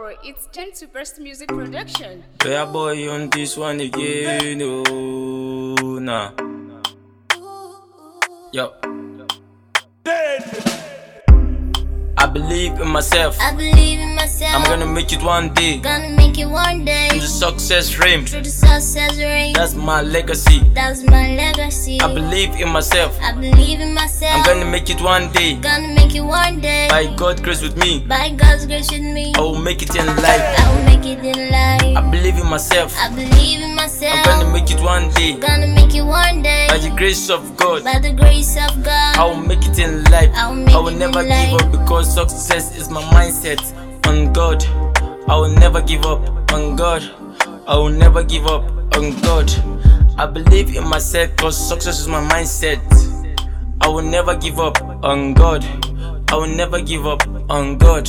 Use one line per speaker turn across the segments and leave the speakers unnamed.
it's Gen Superstar Music Production.
Yeah, boy, on this one again, oh, nah. Yo. I believe in myself.
I believe in myself.
I'm gonna make it one day.
Gonna make it one day.
In the success ring.
Through the success ring.
That's my legacy.
That's my legacy.
I believe in myself.
I believe in myself.
I'm gonna make it one day.
Gonna make it one day.
By God's grace with me.
By God's grace with me.
I will make it in life.
I will make it in life.
I believe in myself.
I believe in myself.
I'm gonna make it one day.
Gonna make it one day.
By the grace of God.
By the grace of God.
I will make it in life.
I will make
I will
it
never
in
give
life.
up because success is my mindset. On God, I will never give up. On God, I will never give up. On God, I believe in myself because success is my mindset. I will never give up. On God, I will never give up. On God.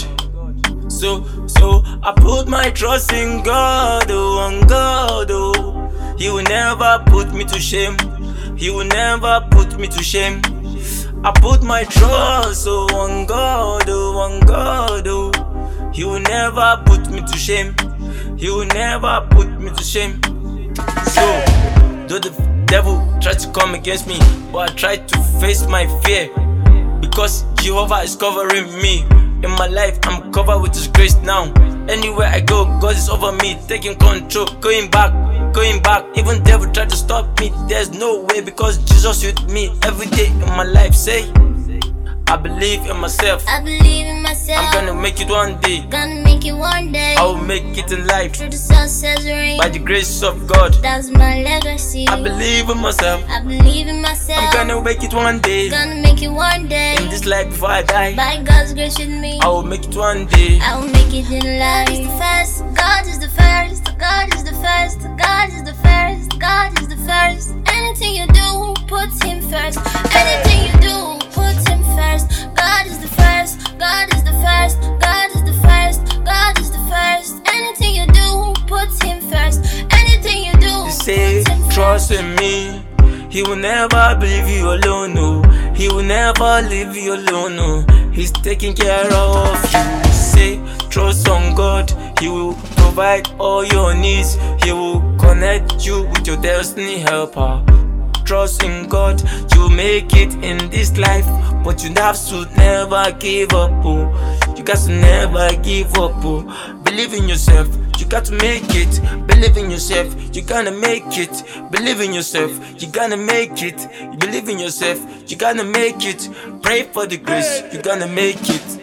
So I put my trust in God, oh, on God, oh. He will never put me to shame. He will never put me to shame. I put my trust, oh, on God, oh, on God, oh. He will never put me to shame. He will never put me to shame. So, though the devil tried to come against me, but I tried to face my fear, because Jehovah is covering me. In my life, I'm covered with His grace now. Anywhere I go, God is over me, taking control, going back. Even devil tried to stop me, there's no way, because Jesus with me every day in my life. Say, I believe in myself.
I believe in myself.
I'm gonna make it one day.
Gonna make it one day.
I will make it in life.
Through the success ring.
By the grace of God.
That's my legacy.
I believe in myself.
I believe in myself.
I'm gonna make it one day.
Gonna make it one day.
In this life before I die.
By God's grace with me.
I will make it one day.
I will make it in life. God is the first. God is the first. God is the first. God is the first. God is the first. Anything you do, put Him first. Anything you do, put Him first. God is the first. God is the first. God is the first. God is the first. Anything you do, put Him first. Anything you do,
You say,
put Him
trust
first.
in me. He will never leave you alone, no. He will never leave you alone, no. He's taking care of you. Say, trust on God. He will provide all your needs. He will connect you with your destiny helper. Trust in God, you'll make it in this life, but you have to never give up, oh. You got to never give up, oh. Believe in yourself, you got to make it. Believe in yourself, you gonna make it. Believe in yourself, you gonna make it. Believe in yourself, you gonna make it. Pray for the grace, you gonna make it.